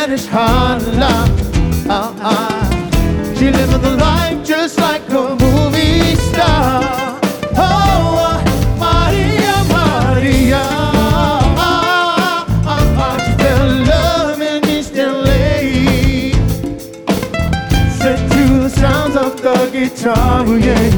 Spanish Harlem. She living the life just like a movie star. Oh, Maria, Maria. She fell in love in East LA. Set to the sounds of the guitar, yeah.